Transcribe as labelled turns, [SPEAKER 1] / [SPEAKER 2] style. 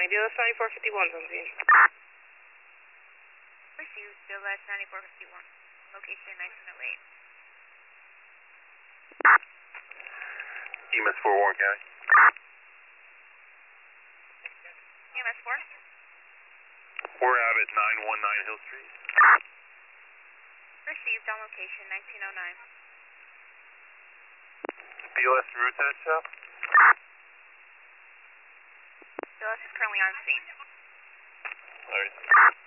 [SPEAKER 1] BLS 9451's on scene.
[SPEAKER 2] Received, BLS 9451. Location 1908.
[SPEAKER 3] EMS 4 Warren County.
[SPEAKER 2] EMS 4?
[SPEAKER 3] We're out at 919 Hill Street.
[SPEAKER 2] Received on location 1909.
[SPEAKER 3] BLS route to that shop.
[SPEAKER 2] BLS is currently on scene.
[SPEAKER 3] Alright.